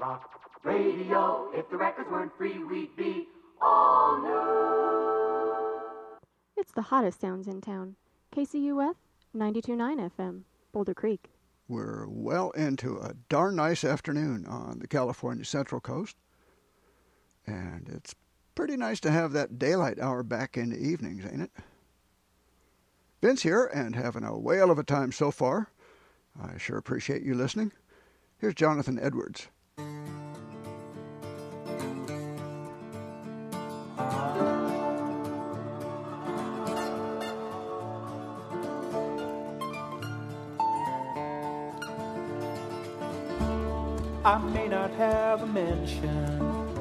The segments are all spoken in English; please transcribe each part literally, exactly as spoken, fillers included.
rock radio. If the records weren't free, we'd be all new. It's the hottest sounds in town. K C U F ninety-two point nine F M, Boulder Creek. We're well into a darn nice afternoon on the California Central Coast. And it's pretty nice to have that daylight hour back in the evenings, ain't it? Vince here, and having a whale of a time so far. I sure appreciate you listening. Here's Jonathan Edwards. I may not have a mansion,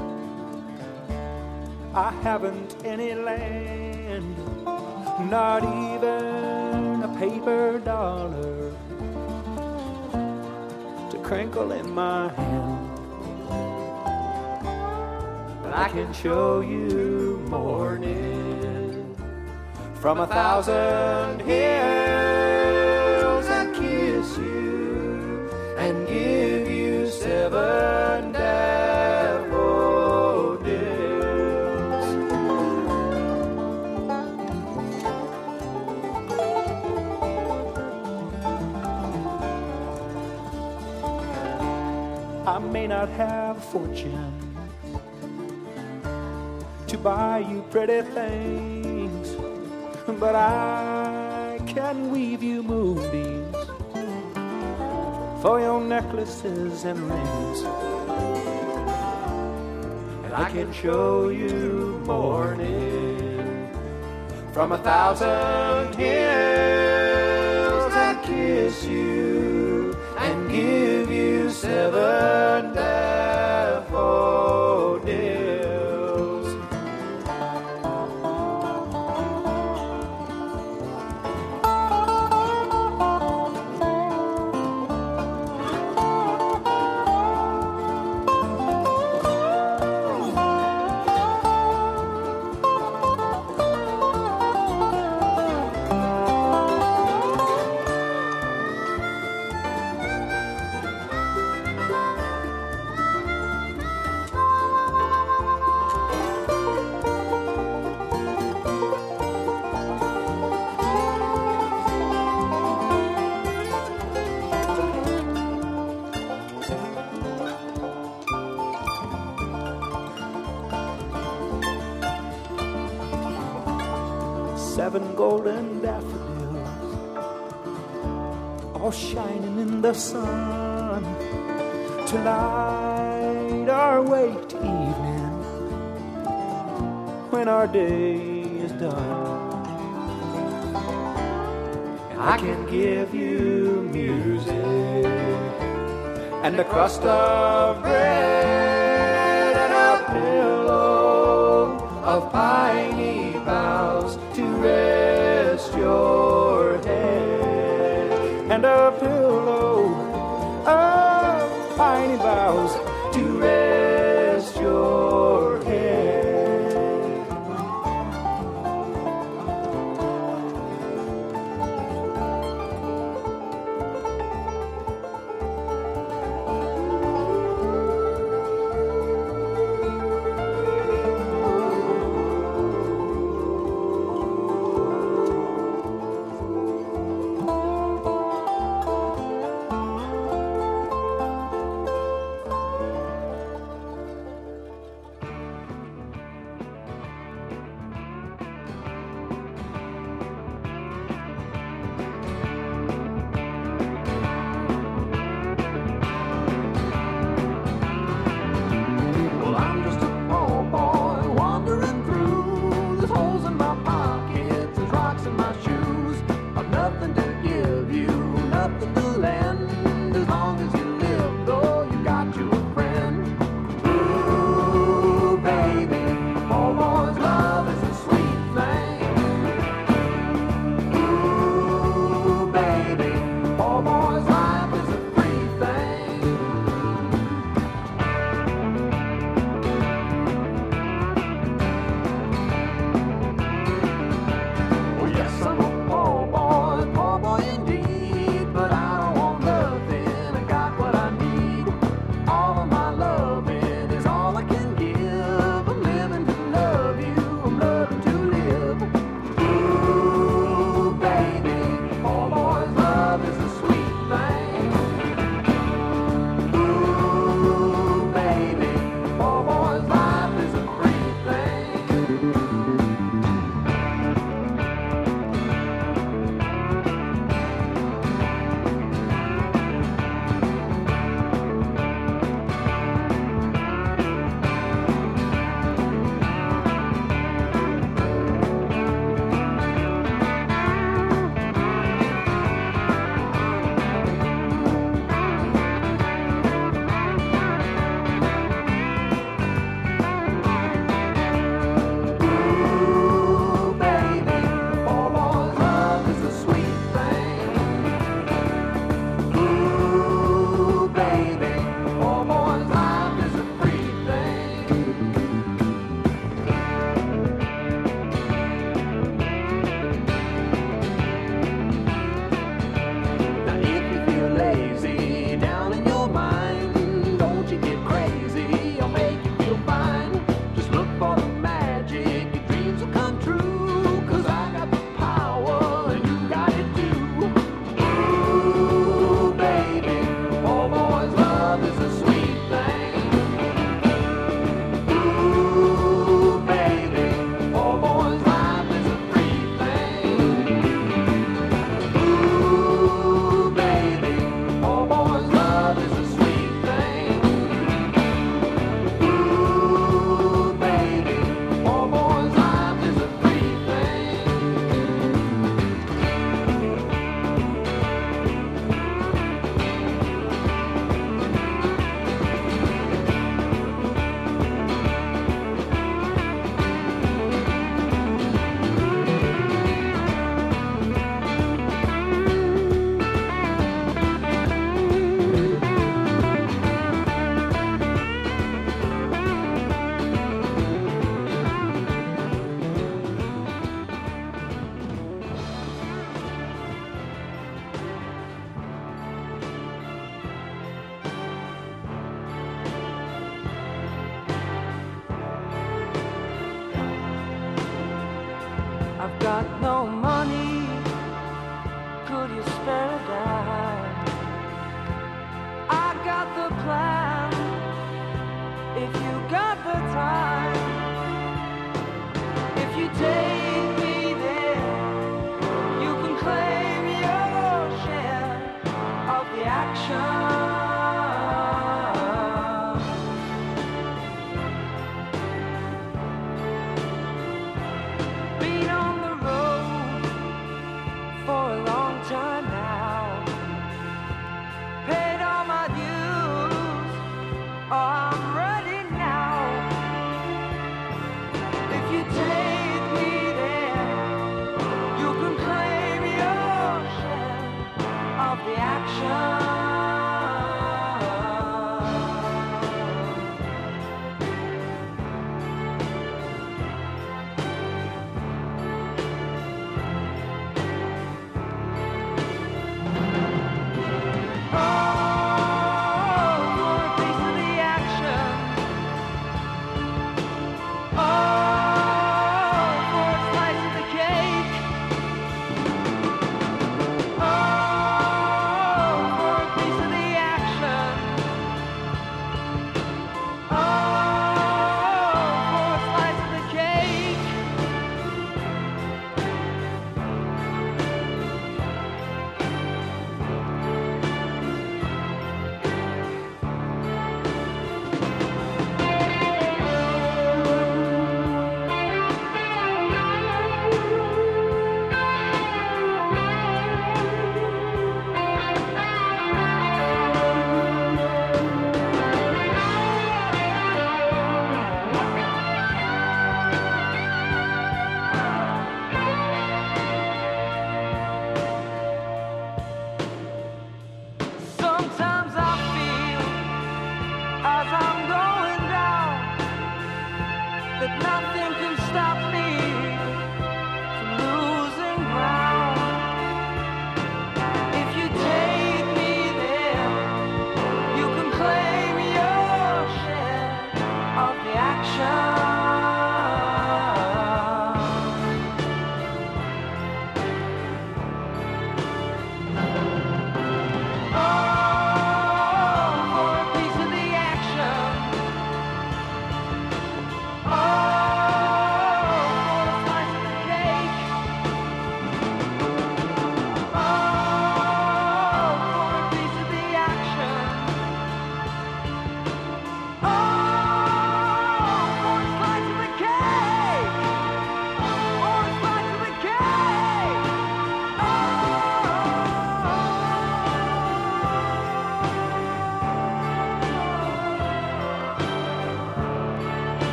I haven't any land, not even a paper dollar to crinkle in my hand. But I can show you morning from a thousand hills and kiss you and give you seven daffodils. I may not have a fortune to buy you pretty things, but I can weave you moonbeams for your necklaces and rings. And I can show you morning from a thousand hills and kiss you and give you seven daffodils. Seven golden daffodils, all shining in the sun, to light our way to evening when our day is done. And I can give you music and a crust of bread and a pillow of piney boughs to rest your head, and a pillow of piney boughs to rest your head. got no money, could you spare a dime? I got the plan, if you got the time. If you take me there, you can claim your share of the action. Been on the road for a long time now, paid all my dues, oh, I'm ready now. If you take me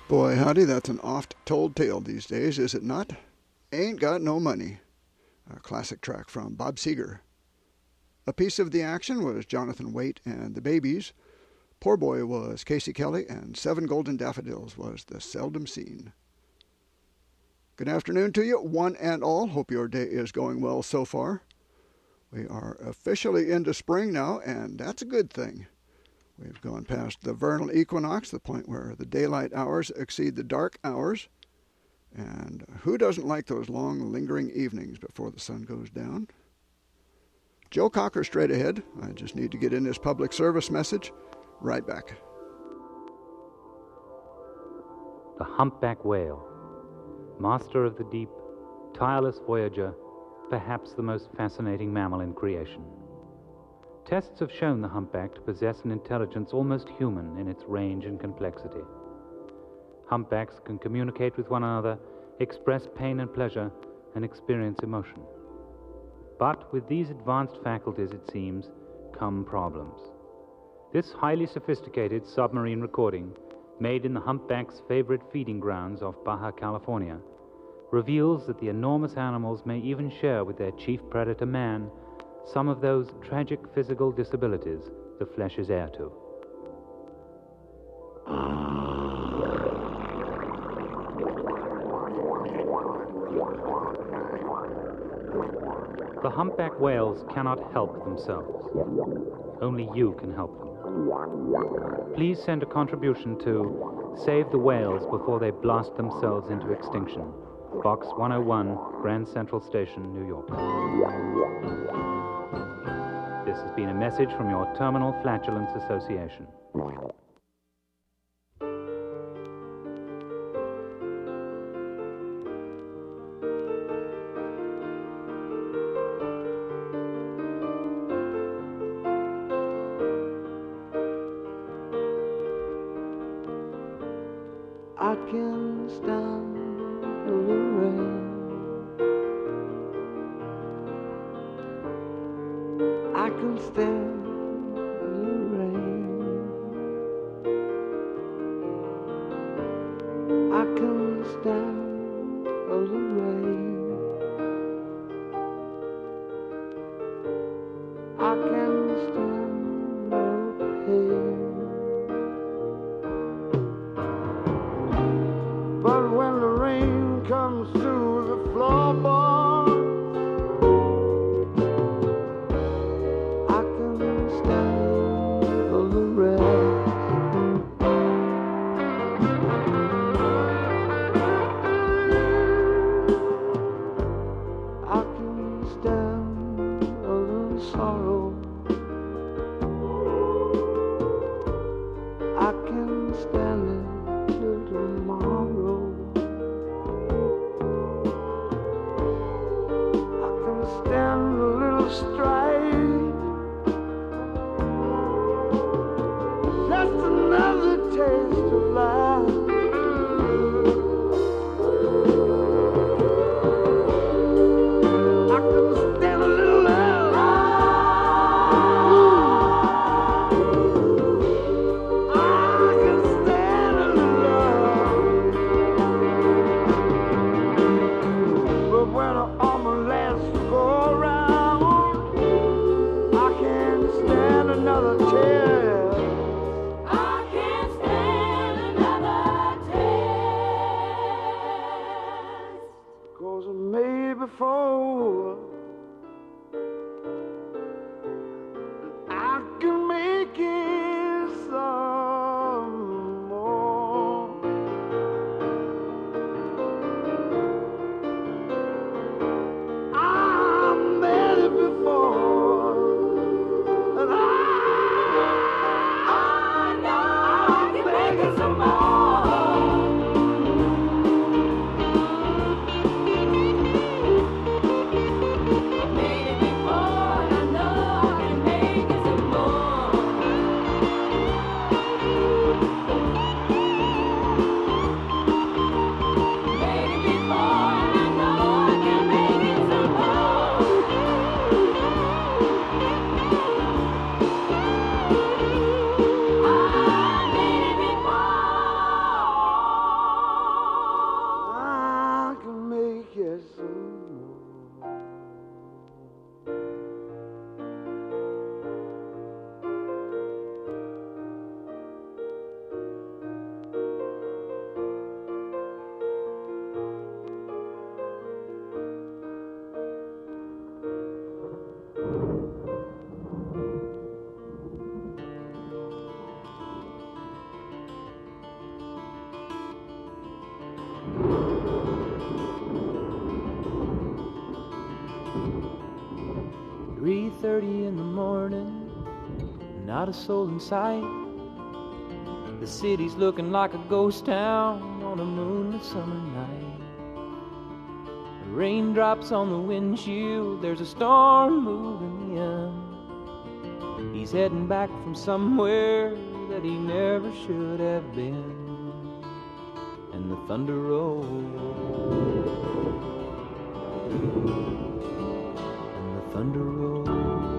Boy, howdy, that's an oft-told tale these days, is it not? Ain't Got No Money, a classic track from Bob Seger. A piece of the action was Jonathan Waite and the Babies. Poor Boy was Casey Kelly, and Seven Golden Daffodils was The Seldom Seen. Good afternoon to you, one and all. Hope your day is going well so far. We are officially into spring now, and that's a good thing. We've gone past the vernal equinox, the point where the daylight hours exceed the dark hours. And who doesn't like those long, lingering evenings before the sun goes down? Joe Cocker straight ahead. I just need to get in this public service message. Right back. The humpback whale, master of the deep, tireless voyager, perhaps the most fascinating mammal in creation. Tests have shown the humpback to possess an intelligence almost human in its range and complexity. Humpbacks can communicate with one another, express pain and pleasure, and experience emotion. But with these advanced faculties, it seems, come problems. This highly sophisticated submarine recording, made in the humpback's favorite feeding grounds of Baja California, reveals that the enormous animals may even share with their chief predator man some of those tragic physical disabilities the flesh is heir to. The humpback whales cannot help themselves. Only you can help them. Please send a contribution to Save the Whales Before They Blast Themselves into Extinction. Box one oh one, Grand Central Station, New York. This has been a message from your Terminal Flatulence Association. I can stand the rain. I can stand the rain. I can stand the rain. I can stand the pain. But when the rain comes through the floorboards, I can stand the rest. I can stand a little sorrow. I can stand it till tomorrow. Stand a little strife, just another taste of life. I can stand a little love. I can stand a little love. But when I almost last go around, I can't stand another tear. I can't stand another tear. 'Cause I made before, I can make it some more. I made it before, and I thirty in the morning, not a soul in sight. The city's looking like a ghost town on a moonlit summer night. Raindrops on the windshield, there's a storm moving in. He's heading back from somewhere that he never should have been. And the thunder rolls, and the thunder rolls.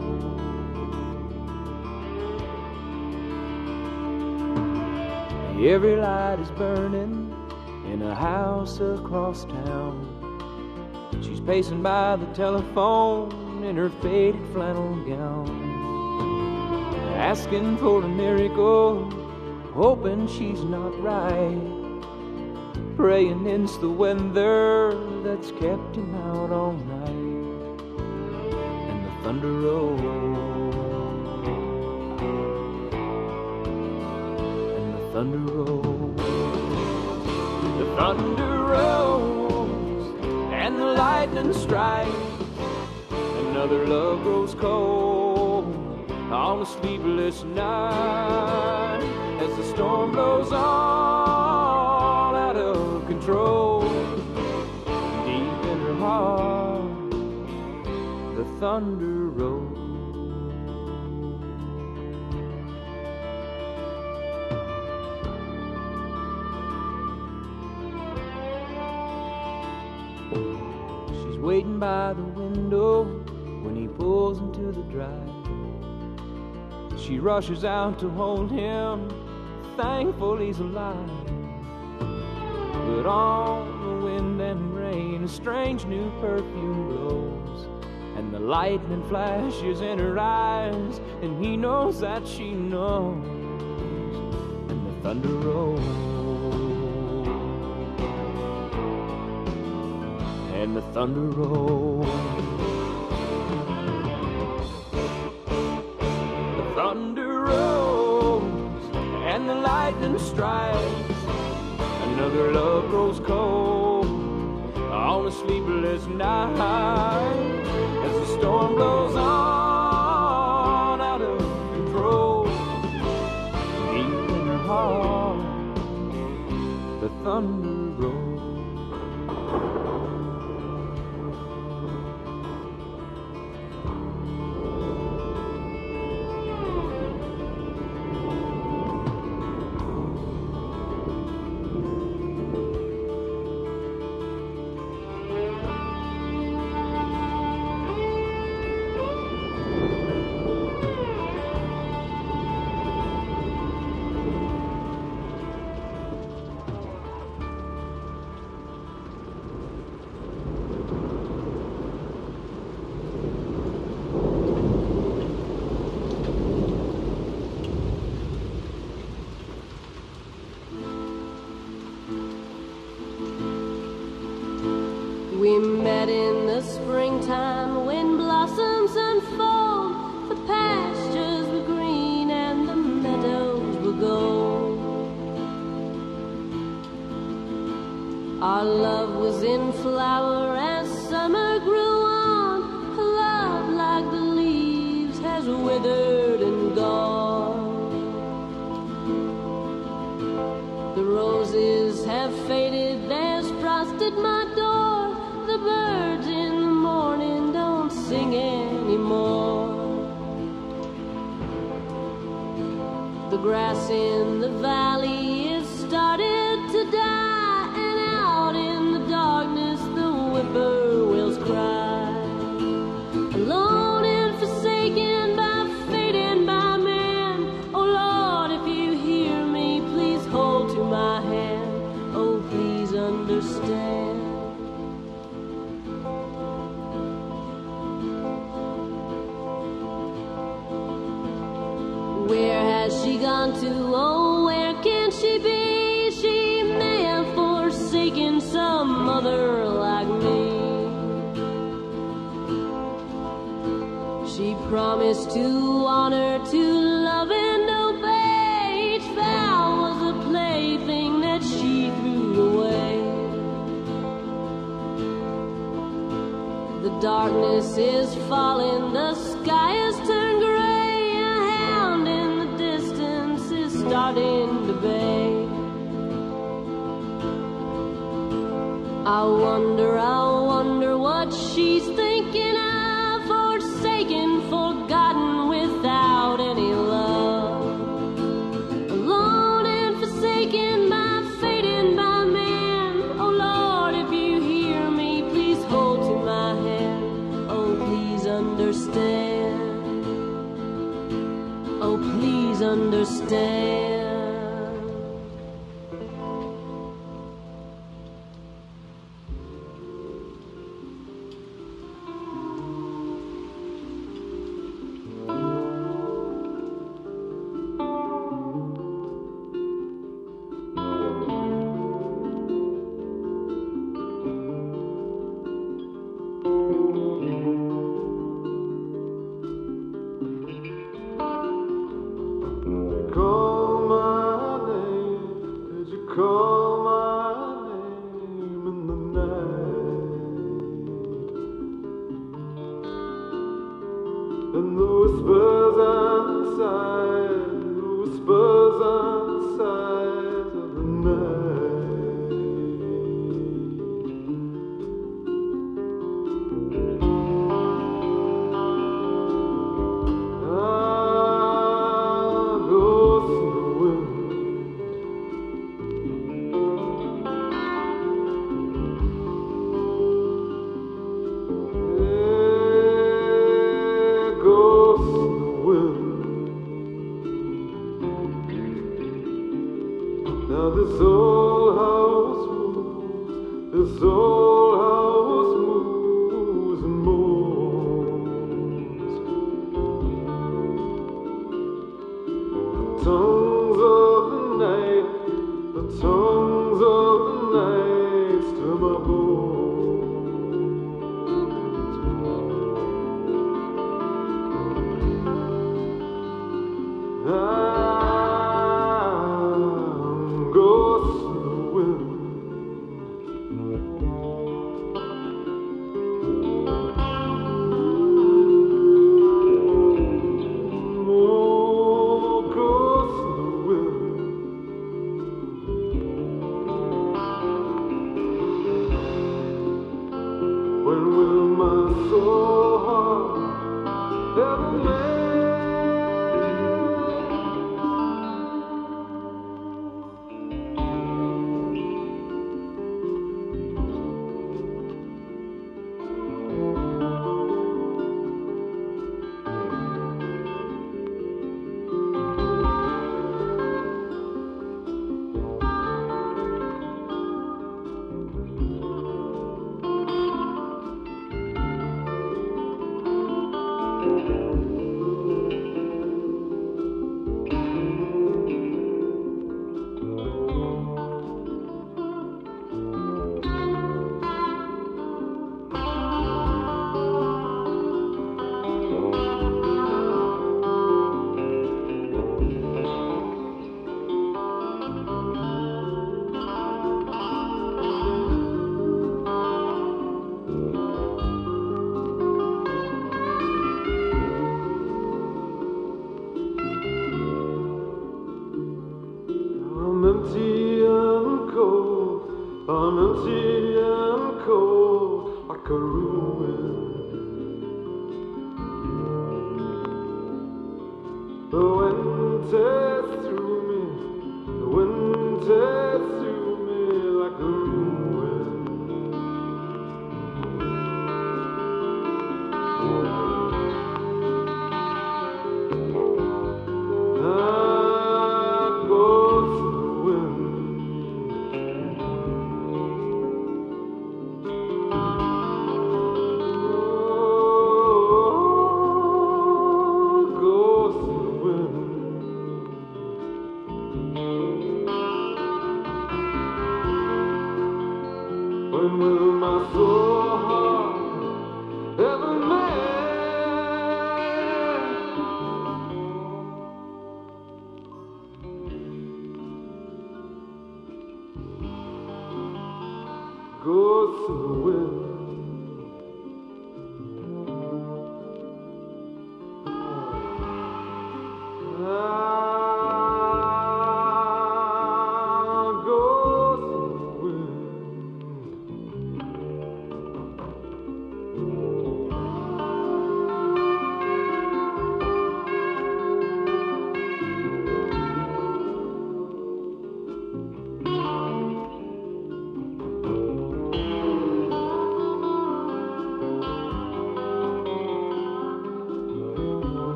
Every light is burning in a house across town. She's pacing by the telephone in her faded flannel gown, asking for a miracle, hoping she's not right, praying it's the weather that's kept him out all night. And the thunder rolls, and the thunder rolls, the thunder rolls, and the lightning strikes. Another love grows cold on a sleepless night as the storm blows on out of control. Deep in her heart, the thunder rolls. She's waiting by the window when he pulls into the drive. She rushes out to hold him, thankful he's alive. But on the wind and rain, a strange new perfume blows, and the lightning flashes in her eyes, and he knows that she knows. And the thunder rolls, and the thunder rolls. Thunder rolls, and the lightning strikes. Another love grows cold on a sleepless night as the storm blows on out of control. Deep in her heart, the thunder rolls. We met in the springtime when blossoms unfold. The pastures were green and the meadows were gold. Our love was in flower as summer grew on. A love like the leaves has withered and gone. The roses have faded, there's frost at my door. The birds in the morning don't sing anymore. The grass in the valley is started to die, and out in the darkness the whippoorwills cry. Alone and forsaken by fate and by man. Oh Lord, if you hear me, please hold to my hand. Oh, please understand. Where has she gone to? Oh, where can she be? She may have forsaken some mother like me. She promised to honor, to love and obey. Each vow was a plaything that she threw away. The darkness is falling, the sky is Oh, please understand.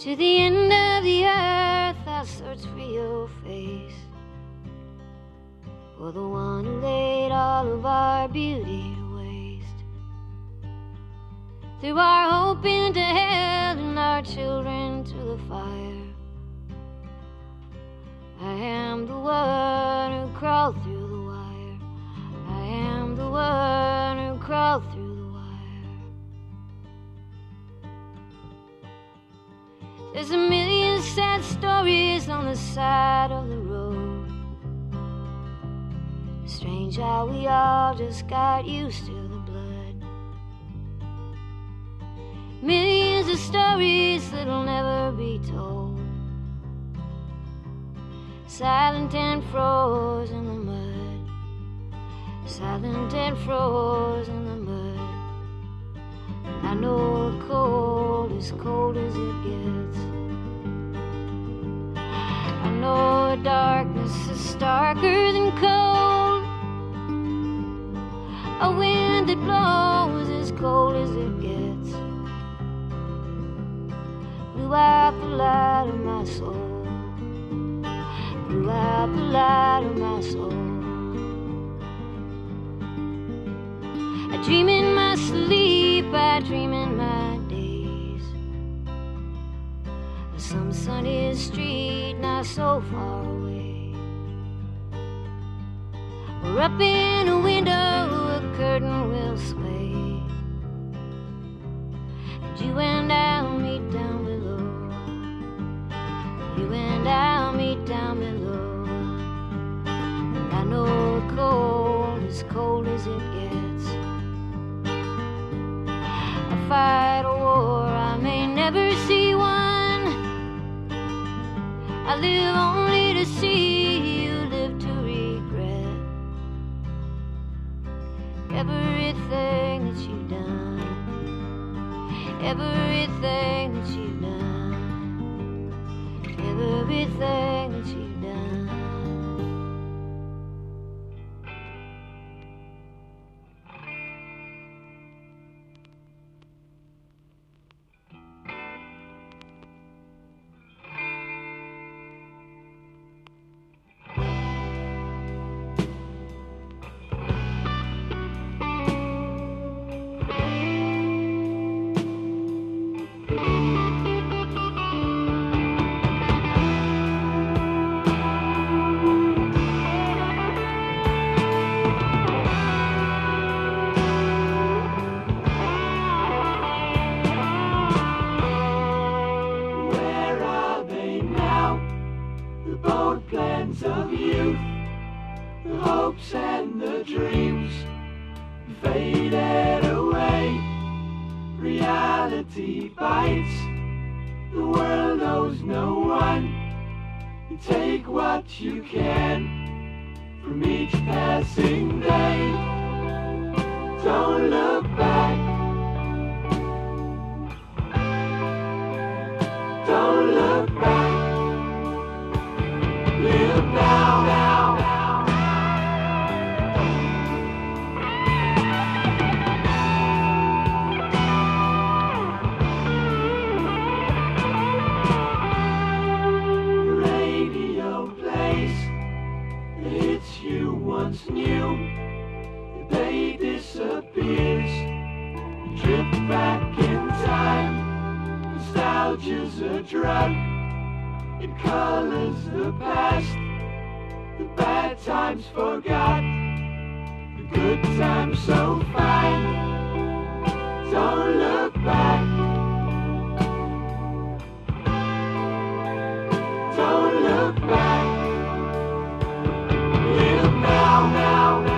To the end of the earth I'll search for your face, for the one who laid all of our beauty to waste. Threw our hope into hell and our children to the fire. I am the one who crawled through the wire. I am the one who crawled through the wire. There's a million sad stories on the side of the road. Strange how we all just got used to the blood. Millions of stories that'll never be told, silent and froze in the mud. Silent and froze in the mud. And I know the cold, as cold as it gets. I know the darkness is starker than cold. A wind that blows as cold as it gets. Blew out the light of my soul. Blew out the light of my soul. I dream in my sleep, I dream in my days, of some sunny street not so far away, or up in a window a curtain will sway, and you and I'll meet down below. You and I'll meet down below. And I know the cold, as cold as it gets. I fight a war, I may never see one. I live only to see you live to regret everything that you've done. Everything that you've done. Everything that you've done. Of youth, the hopes and the dreams faded away. Reality bites, the world knows no one. You take what you can from each passing day. Don't look back. Don't look back. Live now, now, now. The radio plays the hits you once knew. The day disappears. You drift back in time. Nostalgia's a drug. It colors the past, the bad times forgot, the good times so fine. Don't look back. Don't look back. Live now, now, now.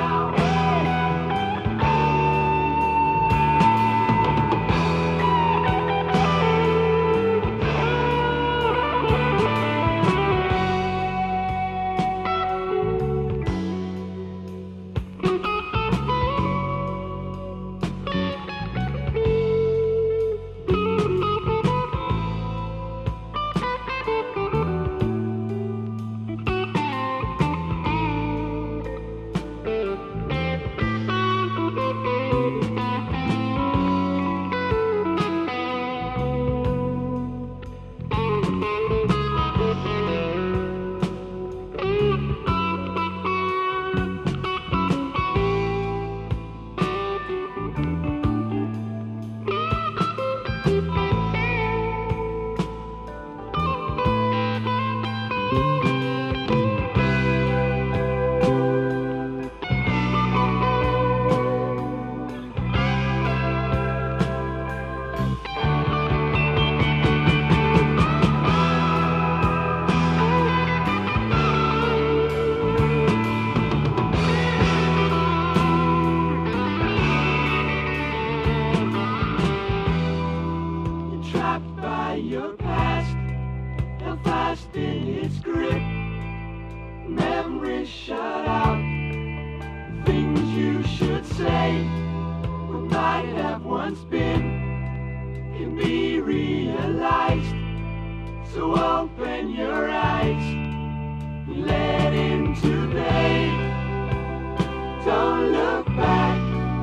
in its grip. Memories shut out. Things you should say, what might have once been, can be realized. So open your eyes, let in today. Don't look back.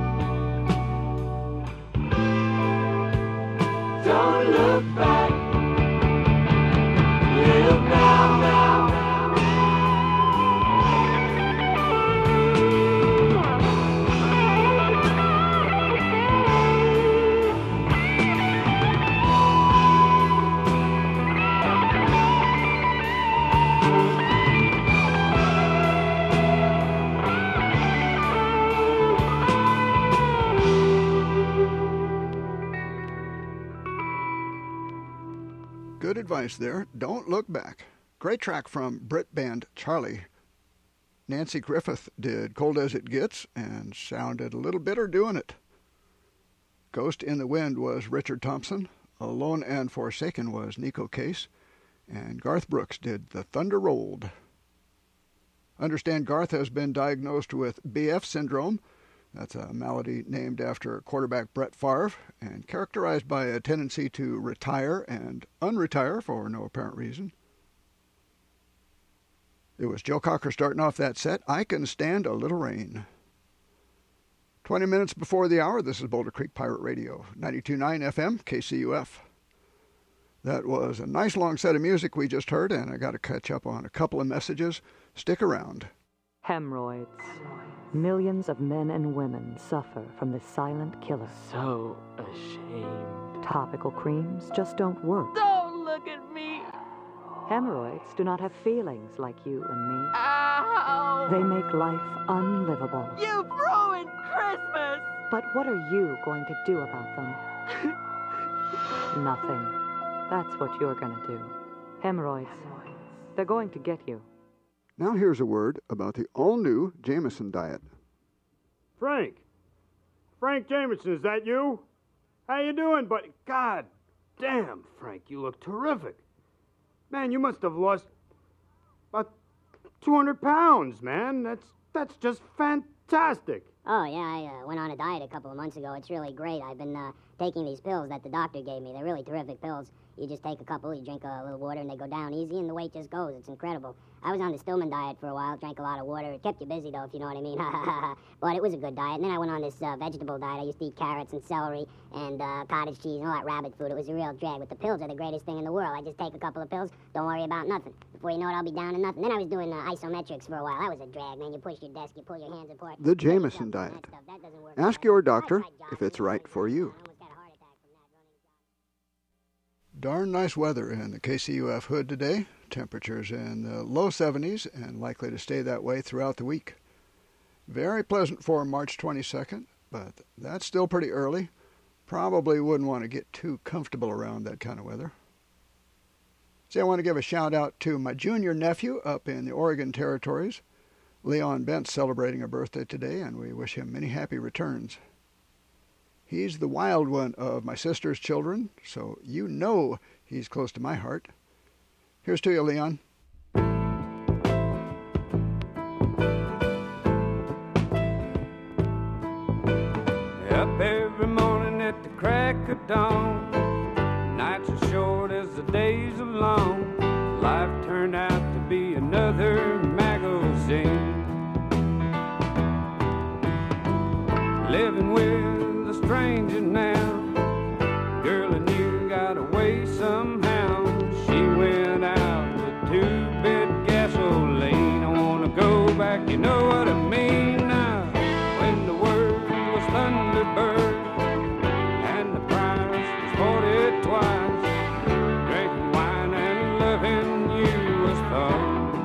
Don't look back. Live now, now, now. Good advice there. Don't look back. Great track from Brit band Charlie. Nancy Griffith did Cold as It Gets and sounded a little bitter doing it. Ghost in the Wind was Richard Thompson. Alone and Forsaken was Nico Case. And Garth Brooks did The Thunder Rolled. Understand Garth has been diagnosed with B F syndrome. That's a malady named after quarterback Brett Favre and characterized by a tendency to retire and unretire for no apparent reason. It was Joe Cocker starting off that set, I Can Stand a Little Rain. twenty minutes before the hour, this is Boulder Creek Pirate Radio, ninety-two point nine F M, K C U F. That was a nice long set of music we just heard, and I got to catch up on a couple of messages. Stick around. Hemorrhoids. Millions of men and women suffer from this silent killer. So ashamed. Topical creams just don't work. Don't look at me. Hemorrhoids do not have feelings like you and me. Ow. They make life unlivable. You've ruined Christmas. But what are you going to do about them? Nothing. That's what you're going to do. Hemorrhoids. They're going to get you. Now here's a word about the all-new Jameson diet. Frank. Frank Jameson, is that you? How you doing, buddy? God damn, Frank, you look terrific. Man, you must have lost about two hundred pounds, man. That's that's just fantastic. Oh, yeah, I uh, went on a diet a couple of months ago. It's really great. I've been uh, taking these pills that the doctor gave me. They're really terrific pills. You just take a couple, you drink a little water, and they go down easy, and the weight just goes. It's incredible. I was on the Stillman diet for a while, drank a lot of water. It kept you busy, though, if you know what I mean. But it was a good diet. And then I went on this uh, vegetable diet. I used to eat carrots and celery and uh, cottage cheese and all that rabbit food. It was a real drag. But the pills are the greatest thing in the world. I just take a couple of pills, don't worry about nothing. Before you know it, I'll be down to nothing. Then I was doing uh, isometrics for a while. That was a drag, man. You push your desk, you pull your hands apart. The Jameson diet. Ask your doctor if it's right for you. Darn nice weather in the K C U F hood today. Temperatures in the low seventies and likely to stay that way throughout the week. Very pleasant for March twenty-second, but that's still pretty early. Probably wouldn't want to get too comfortable around that kind of weather. See, I want to give a shout out to my junior nephew up in the Oregon Territories. Leon Bent's celebrating a birthday today, and we wish him many happy returns. He's the wild one of my sister's children, so you know he's close to my heart. Here's to you, Leon. Up every morning at the crack of dawn. Nights are short as the days are long. Life turned out to be another magazine. Living with a stranger now. Girl I knew got away somehow. She went out with two-bit gasoline. I wanna go back, you know what I mean now. When the word was Thunderbird and the price was forty twice. Drinking wine and loving you was fun.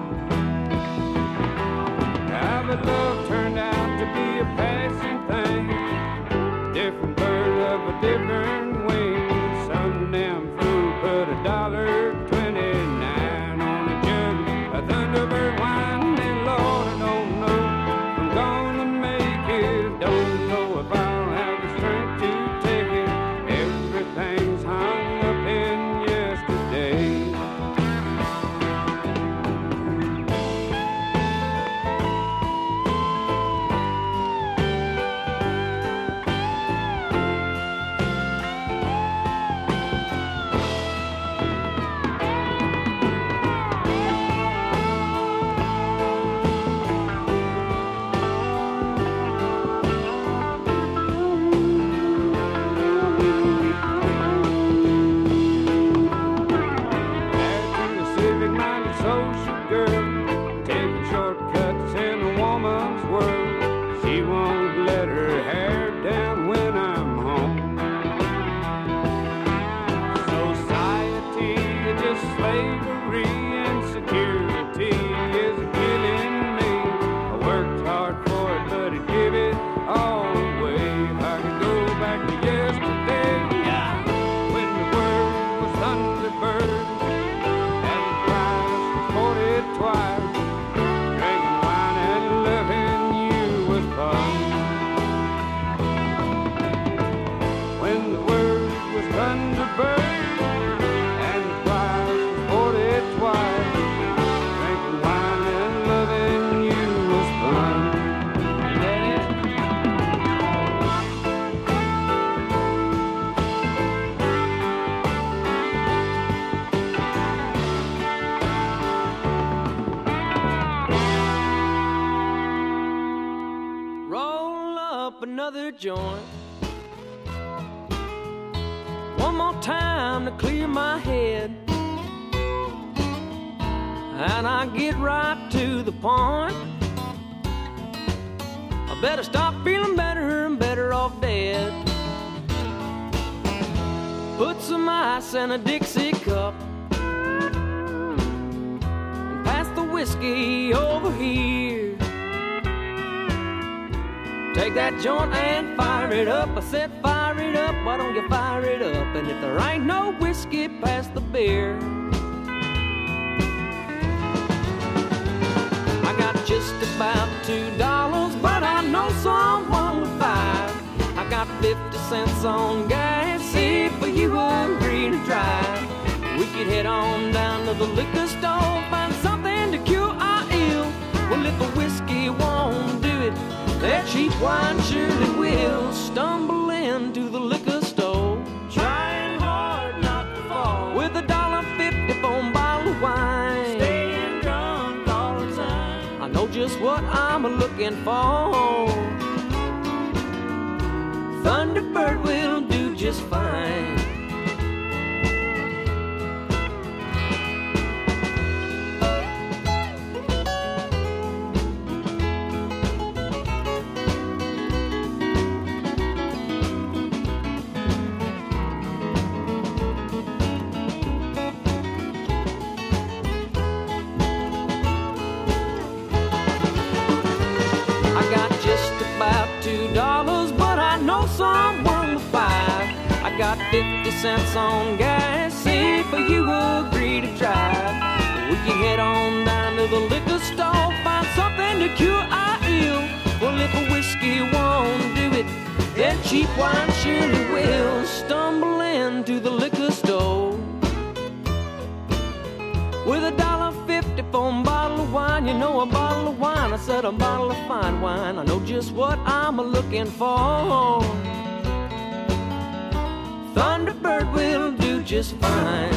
Now but love turned out to be a passing thing. Different bird of a different wing. Some damn fool put a dollar twenty-nine on a jug of Thunderbird wine. And Lord, I don't know if I'm gonna make it. Don't know if I'll have the strength to take it. Everything's hung up in yesterday. Thunderbird, and the choir supported twice. Drinking wine and loving you was fun. Roll up another joint. One more time to clear my head, and I get right to the point. I better stop feeling better and better off dead. Put some ice in a Dixie cup and pass the whiskey over here. Take that joint and fire it up. I said fire it up, why don't you fire it up? And if there ain't no whiskey, pass the beer. I got just about two dollars, but I know someone with five. I got fifty cents on gas, if you agree to drive. We could head on down to the liquor store, find something to cure our ill. Well, if the whiskey won't do it, that cheap wine surely will. Stumble into the liquor store, trying hard not to fall, with a dollar fifty for a bottle of wine. Staying drunk all the time, I know just what I'm looking for. Thunderbird will do just fine. Someone with five. I got fifty cents on gas, if you agree to drive. We can head on down to the liquor store, find something to cure our ill. Well, if a whiskey won't do it, then cheap wine surely will. Stumble into the liquor store with a dollar fifty for a bottle of wine. You know, a bottle of wine, I said a bottle of fine wine. I know just what I'm looking for. Thunderbird will do just fine.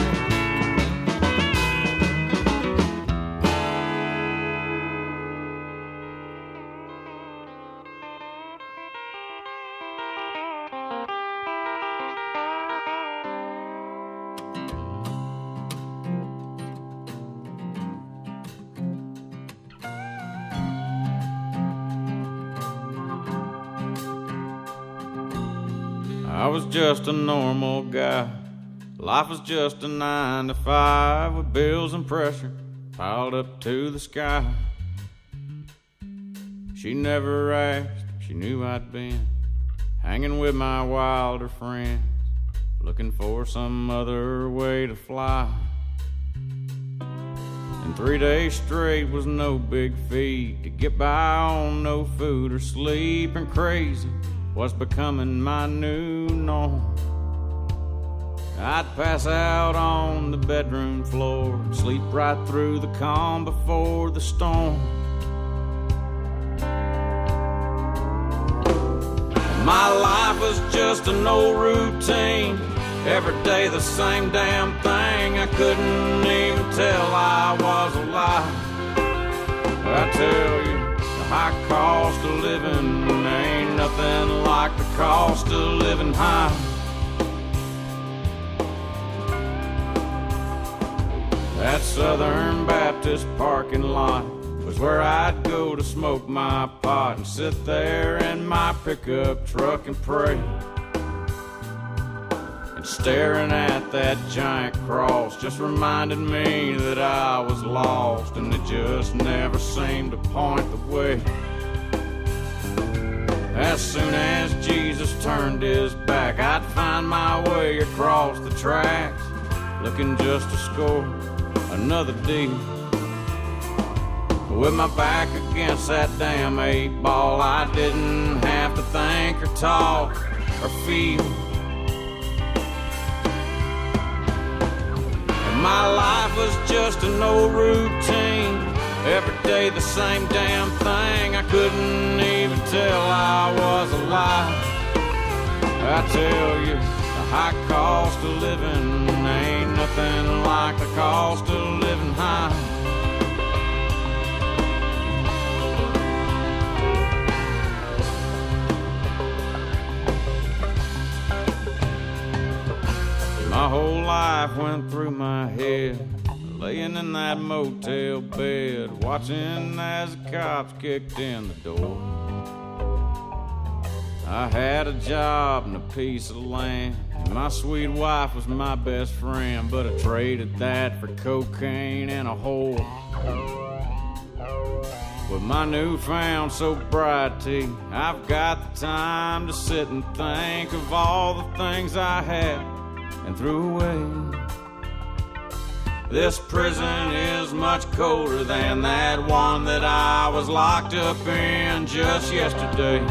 I was just a normal guy. Life was just a nine to five, with bills and pressure piled up to the sky. She never asked, she knew I'd been hanging with my wilder friends, looking for some other way to fly. And three days straight was no big feat, to get by on no food or sleep, and crazy was becoming my new norm. I'd pass out on the bedroom floor and sleep right through the calm before the storm. My life was just an old routine, every day the same damn thing. I couldn't even tell I was alive. I tell you, the high cost of living ain't nothing like the cost of living high. That Southern Baptist parking lot was where I'd go to smoke my pot and sit there in my pickup truck and pray. And staring at that giant cross just reminded me that I was lost, and it just never seemed to point the way. As soon as Jesus turned his back, I'd find my way across the tracks, looking just to score another deal. With my back against that damn eight ball, I didn't have to think or talk or feel. My life was just an old routine. Every day the same damn thing. I couldn't even tell I was alive. I tell you, the high cost of living ain't nothing like the cost of living high. My whole life went through my head, laying in that motel bed, watching as the cops kicked in the door. I had a job and a piece of land, and my sweet wife was my best friend, but I traded that for cocaine and a whore. With my newfound sobriety, I've got the time to sit and think of all the things I had and threw away. This prison is much colder than that one that I was locked up in just yesterday.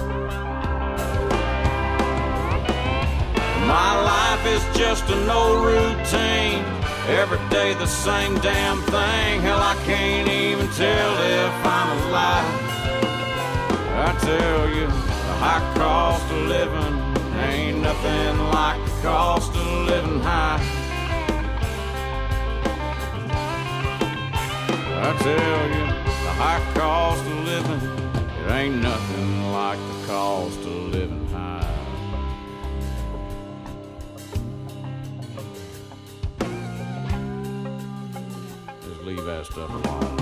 My life is just an old routine. Every day the same damn thing. Hell, I can't even tell if I'm alive. I tell you, the high cost of living ain't nothing like the cost of living high. I tell you, the high cost of living, it ain't nothing like the cost of living high. Just leave that stuff alone.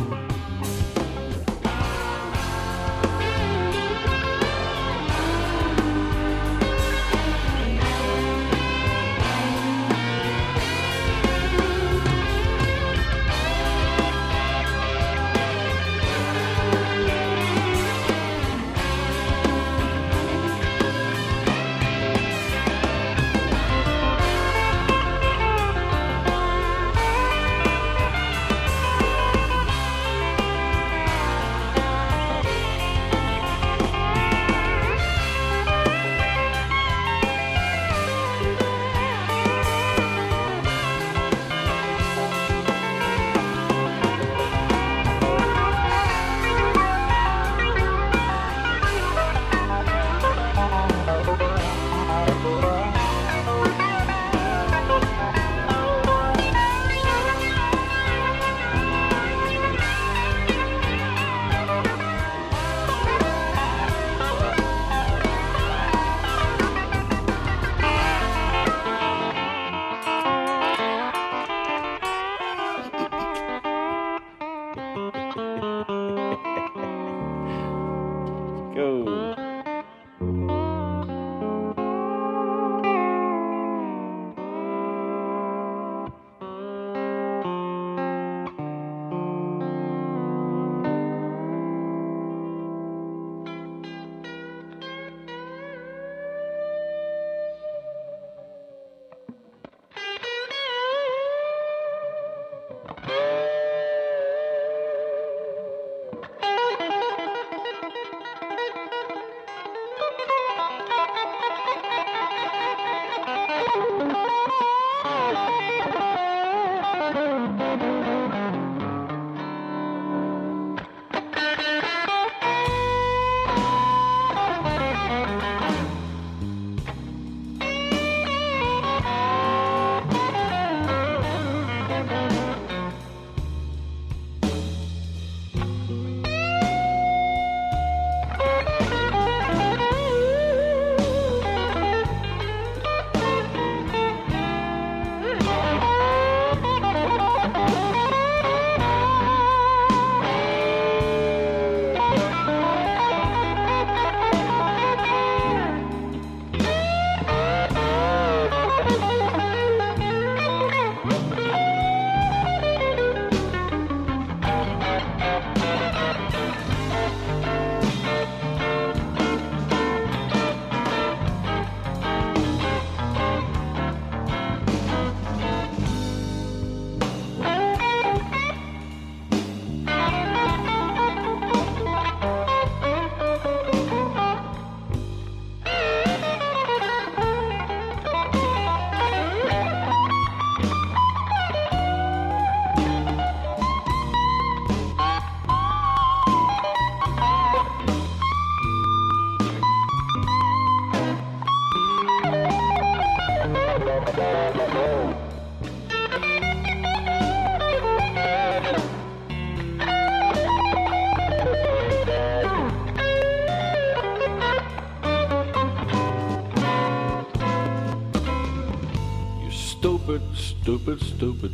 Stupid, stupid, stupid.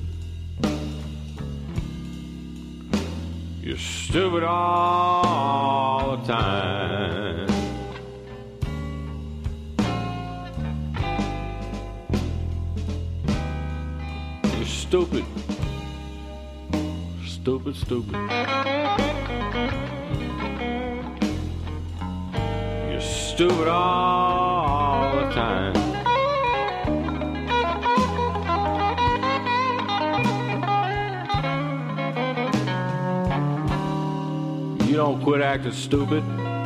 You're stupid all the time. You're stupid, stupid, stupid. You're stupid all the time. You don't quit acting stupid,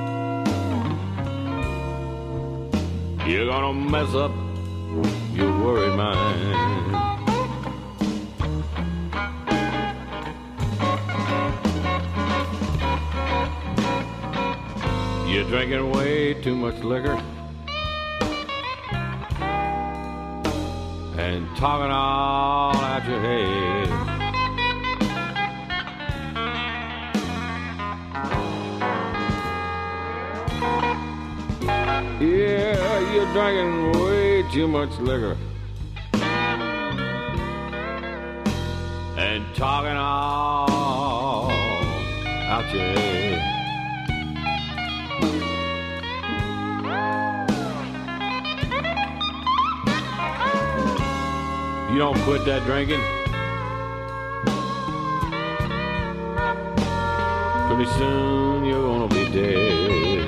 you're gonna mess up your worried mind. You're drinking way too much liquor and talking all out your head. Yeah, you're drinking way too much liquor and talking all out your head. You don't quit that drinking, pretty soon you're gonna be dead.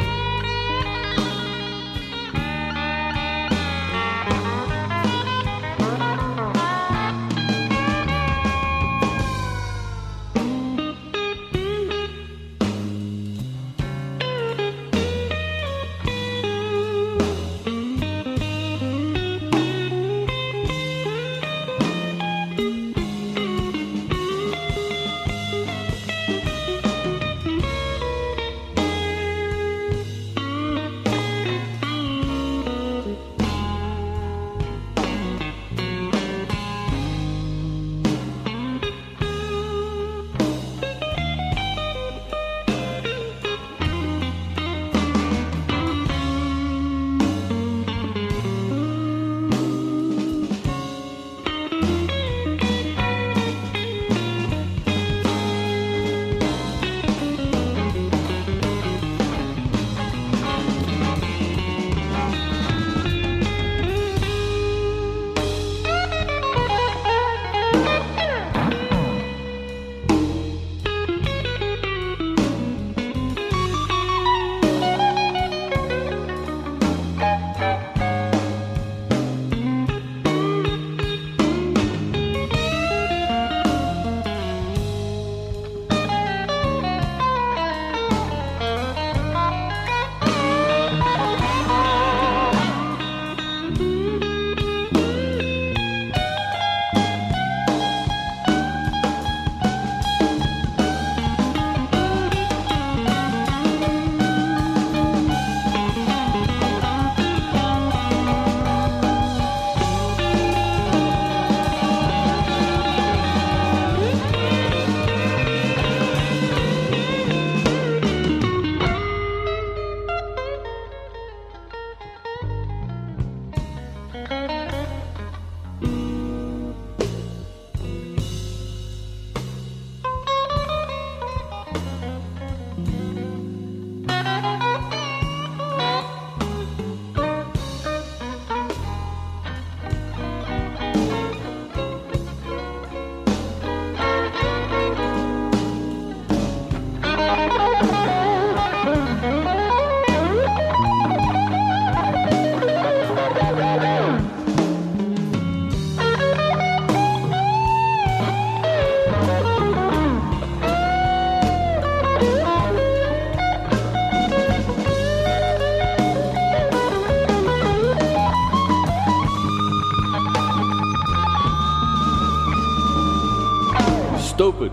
Stupid,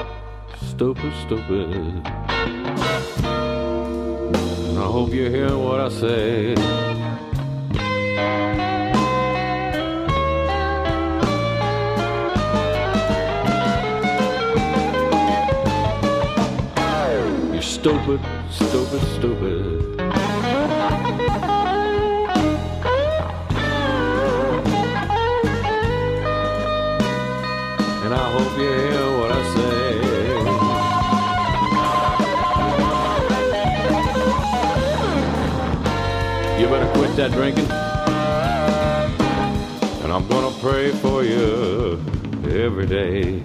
stupid, stupid. And I hope you hear what I say. stupid, stupid, stupid. And I hope you hear what I say. You better quit that drinking. And I'm gonna pray for you every day.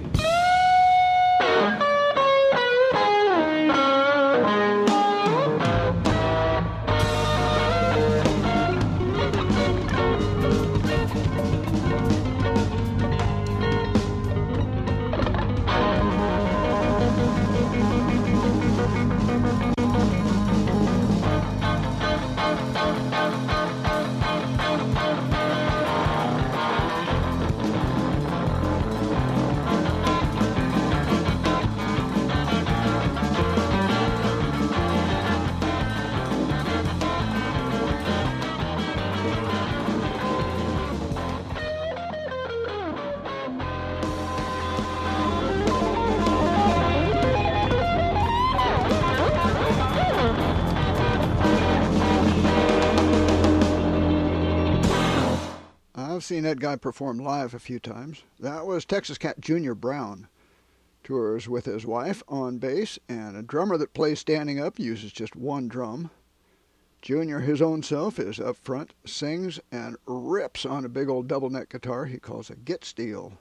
I've seen that guy perform live a few times. That was Texas Cat Junior Brown. Tours with his wife on bass, and a drummer that plays standing up uses just one drum. Junior, his own self, is up front, sings, and rips on a big old double neck guitar he calls a Git Steel.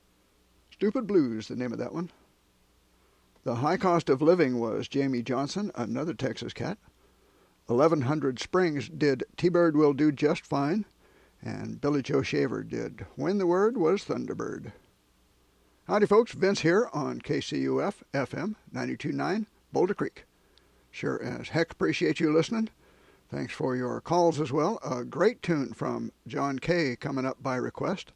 Stupid Blues, the name of that one. The High Cost of Living was Jamie Johnson, another Texas Cat. eleven hundred Springs did T-Bird Will Do Just Fine. And Billy Joe Shaver did When the Word Was Thunderbird. Howdy, folks. Vince here on K C U F F M ninety-two point nine, Boulder Creek. Sure as heck appreciate you listening. Thanks for your calls as well. A great tune from John Kay coming up by request.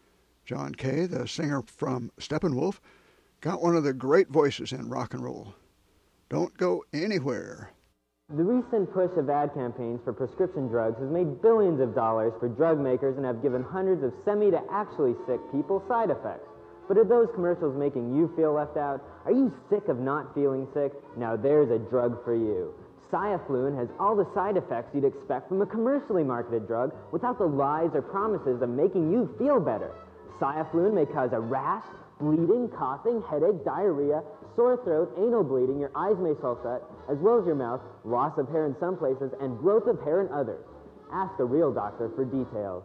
John Kay, the singer from Steppenwolf, got one of the great voices in rock and roll. Don't go anywhere. The recent push of ad campaigns for prescription drugs has made billions of dollars for drug makers and have given hundreds of semi to actually sick people side effects. But are those commercials making you feel left out? Are you sick of not feeling sick? Now there's a drug for you. Cyafluen has all the side effects you'd expect from a commercially marketed drug without the lies or promises of making you feel better. Cyafluen may cause a rash, bleeding, coughing, headache, diarrhea, sore throat, anal bleeding, your eyes may swell shut, as well as your mouth, loss of hair in some places, and growth of hair in others. Ask a real doctor for details.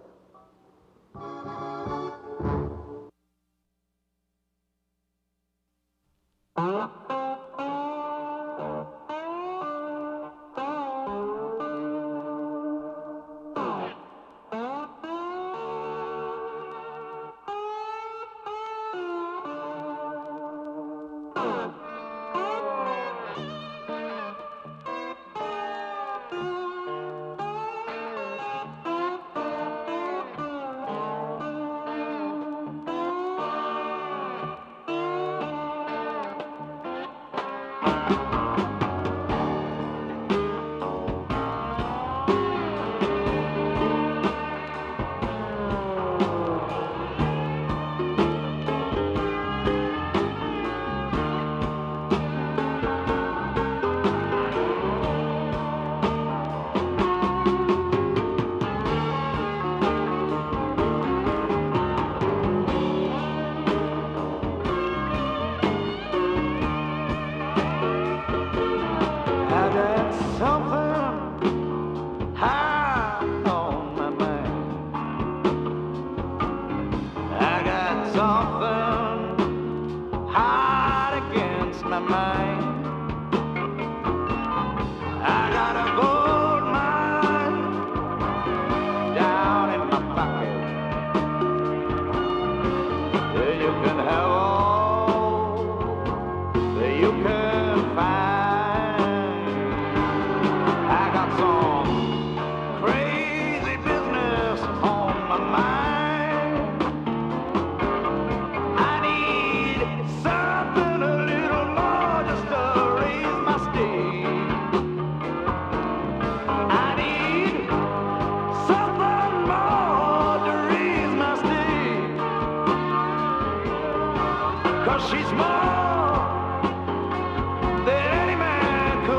She's more than any man could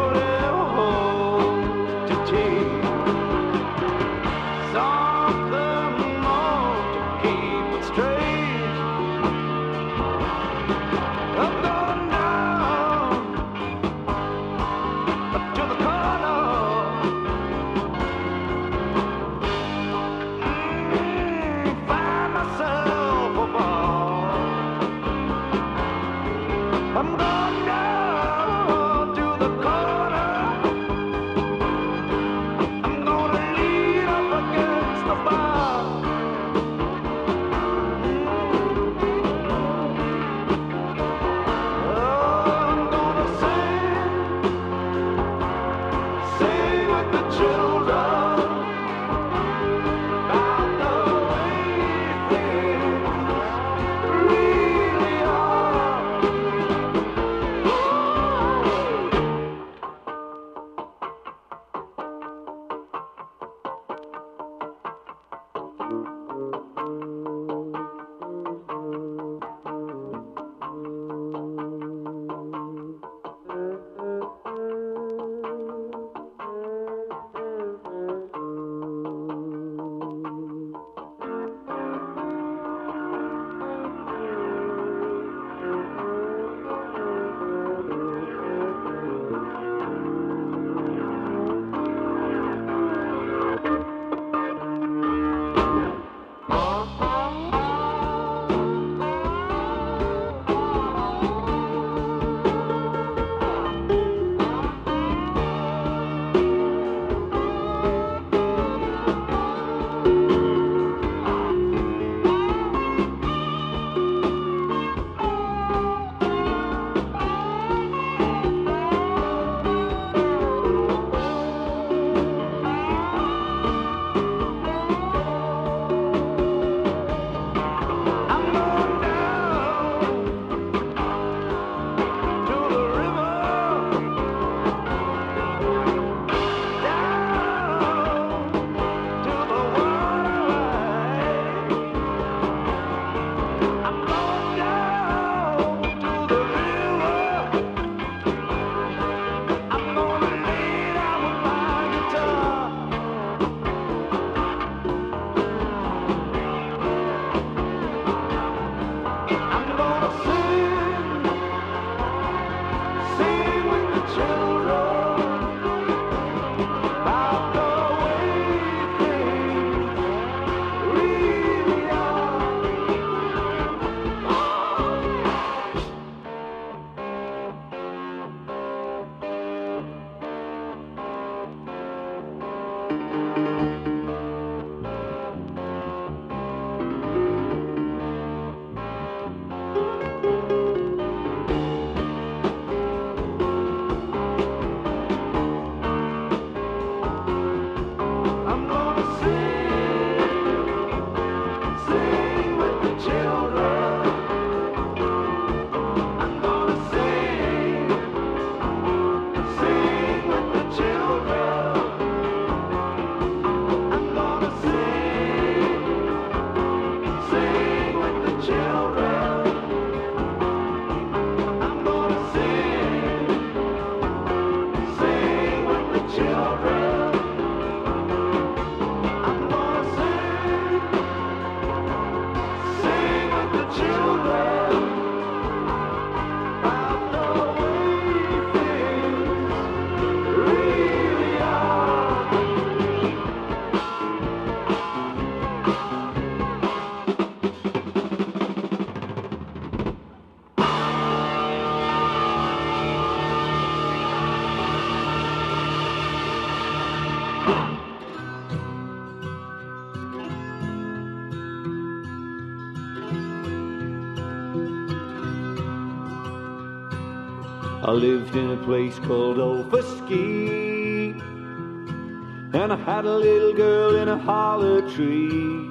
I lived in a place called Overski, and I had a little girl in a holler tree.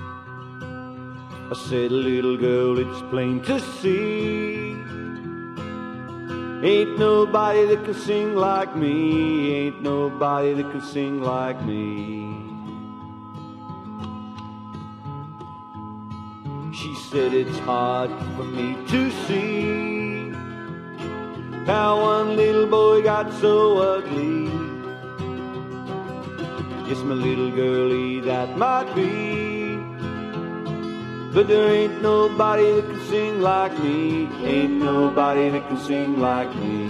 I said, little girl, it's plain to see, ain't nobody that can sing like me, ain't nobody that can sing like me. She said, it's hard for me to see how one little boy got so ugly. Yes, my little girlie, that might be, but there ain't nobody that can sing like me, ain't nobody that can sing like me.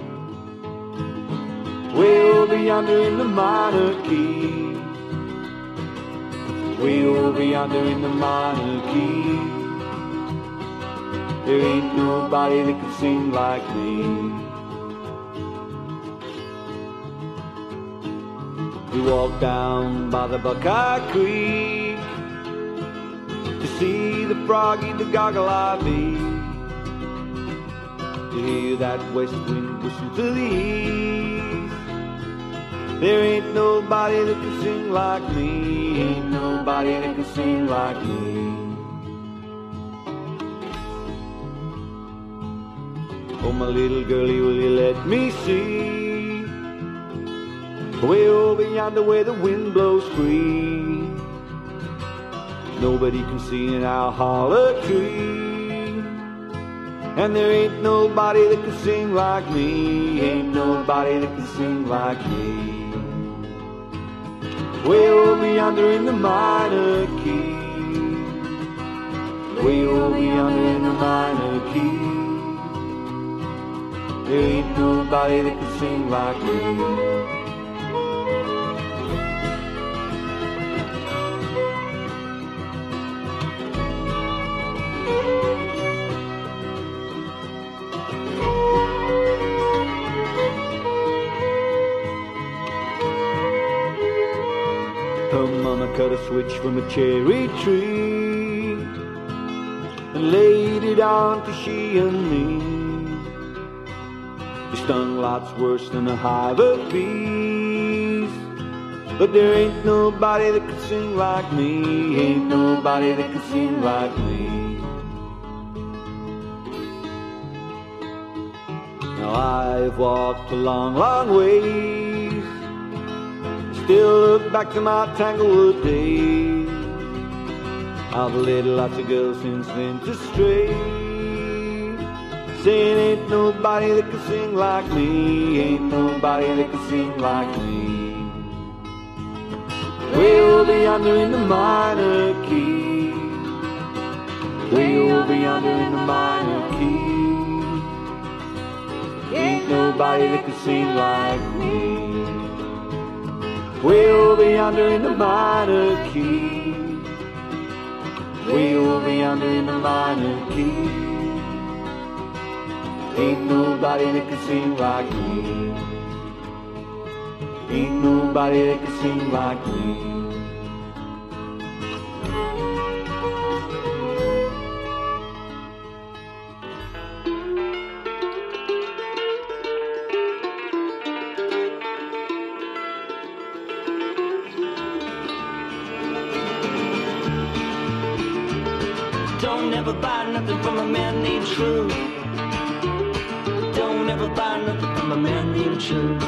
Way over yonder in the minor key, way over yonder in the minor key, there ain't nobody that can sing like me. We walked down by the Buckeye Creek to see the froggy, the goggle-eyed bee, to hear that west wind whistle to the east. There ain't nobody that can sing like me, ain't nobody that can sing like me. Oh, my little girlie, will you let me see way over yonder where the wind blows free? Nobody can see in our holler tree, and there ain't nobody that can sing like me, ain't nobody that can sing like me. Way over yonder in the minor key, way over yonder in the minor key, there ain't nobody that can sing like me. Her mama cut a switch from a cherry tree and laid it on to she and me. It stung lots worse than a hive of bees, but there ain't nobody that can sing like me, ain't nobody that can sing like me. Now I've walked a long, long ways, still look back to my Tanglewood days. I've led lots of girls since then to stray, saying ain't nobody that can sing like me, ain't nobody that can sing like me. Way over yonder in the minor key, way over yonder in the minor key, ain't nobody that can sing like me. Way over yonder in the minor key, way over yonder in the minor key, ain't nobody that can sing like me, ain't nobody that can sing like me. Don't ever buy nothing from a man named True. Don't ever buy nothing from a man named True.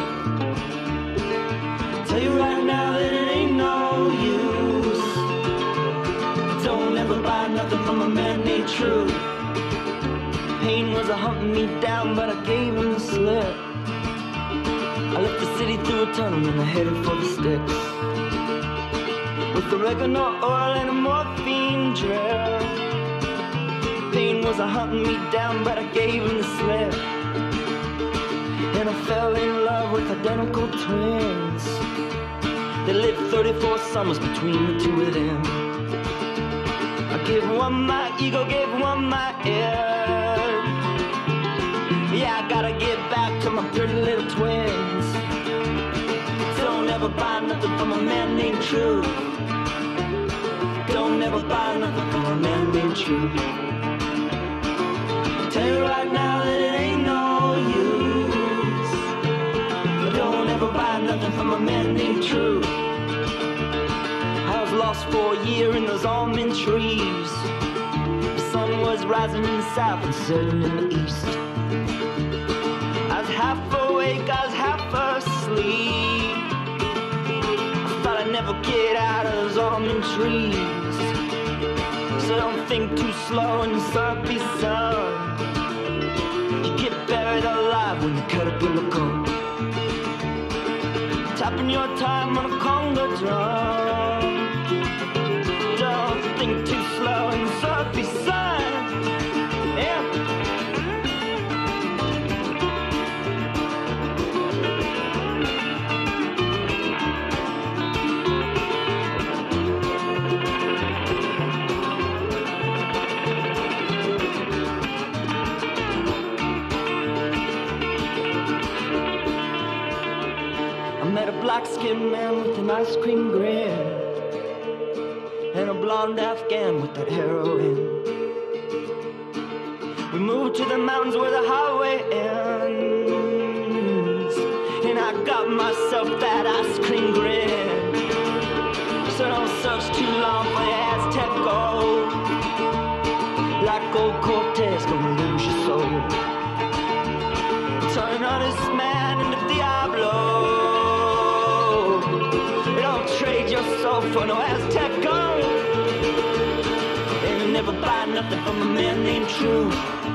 Tell you right now that it ain't no use. Don't ever buy nothing from a man named True. Pain was a hunting me down, but I gave him the slip. I left the city through a tunnel and I headed for the sticks, with oregano oil and a morphine drip. Pain was a hunting me down, but I gave him the slip, and I fell in love with identical twins. They lived thirty-four summers between the two of them. I gave one my ego, gave one my ear. Yeah, I gotta get back to my pretty little twins. Don't ever buy nothing from a man named True. Don't ever buy nothing from a man named True. Tell you right now that it ain't no use. lost for a year in those almond trees. The sun was rising in the south and setting in the east. I was half awake, I was half asleep. I thought I'd never get out of those almond trees. So don't think too slow in the soapy sun. You get buried alive when you cut up in the cold. Tapping your time on a conga drum. Don't think too slow in the soapy sun. Yeah. Black-skinned man with an ice cream grin, and a blonde Afghan with that heroin. We moved to the mountains where the highway ends, and I got myself that ice cream grin. So don't search too long for the Aztec gold. Like old Cortez, gonna lose your soul. Turn on this man into Diablo. Trade your soul for no Aztec gold. And never buy nothing from a man named True.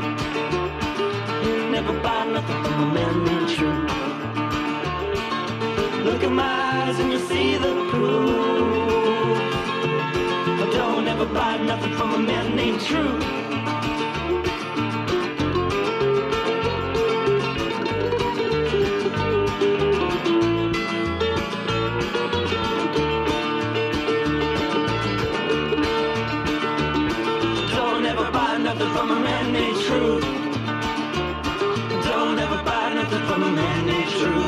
Never buy nothing from a man named True. Look in my eyes and you'll see the proof. But don't ever buy nothing from a man named True. From a man named True. Don't ever buy nothing from a man named True.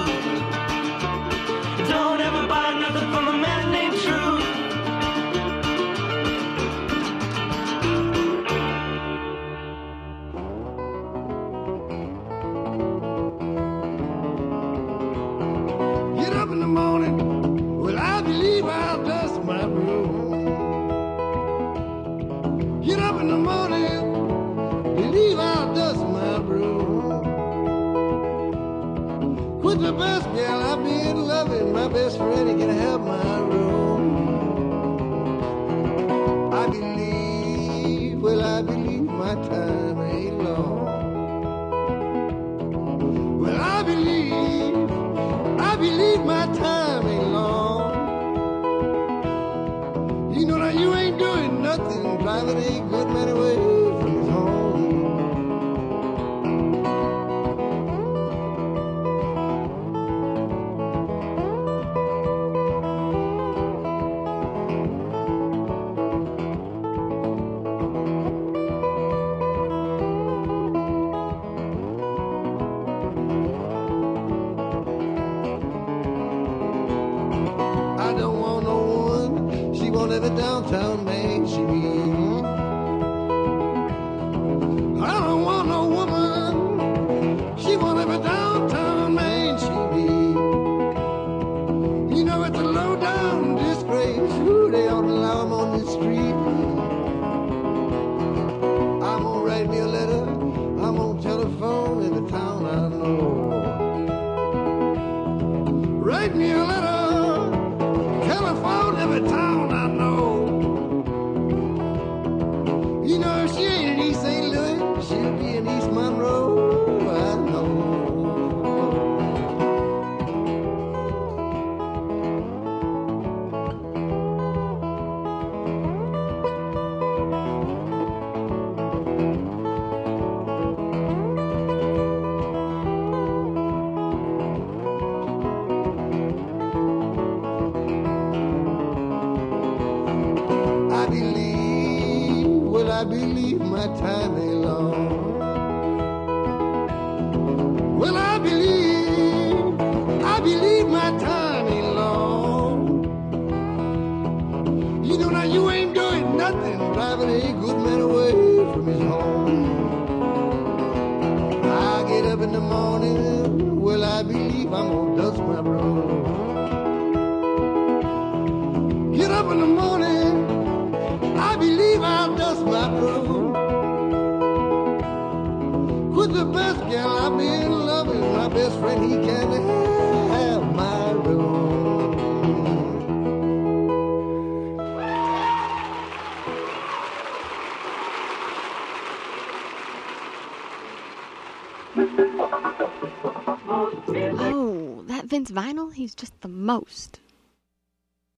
Don't ever buy nothing from a man named True. Get up in the morning, well I believe I'll dust my room. Get up in the morning, believe I'll dust my broom. Quit the best gal I've been loving, my best friend, he can have my room. I believe, well I believe my time ain't long. Well I believe, I believe my time ain't long. You know now you ain't doing nothing, driving a good man away from his home. Downtown Main Street. I don't want no woman, she won't ever downtown Main Street. You know it's a low down disgrace, who they ought to allow them on the street. I'm gonna write me a letter, I'm gonna telephone every town I know. Write me a letter, telephone every town I know. You know if she ain't in East Saint Louis, she'll be in East Monroe, I know. I believe my time ain't long. Well, I believe, I believe my time ain't long. You know now you ain't doing nothing, driving a good man away from his home. I get up in the morning, well, I believe I'm gonna dust my broom. Get up in the morning, this gal I've been loving, my best friend, he can have my room. Oh, that Vince Vinyl, he's just the most.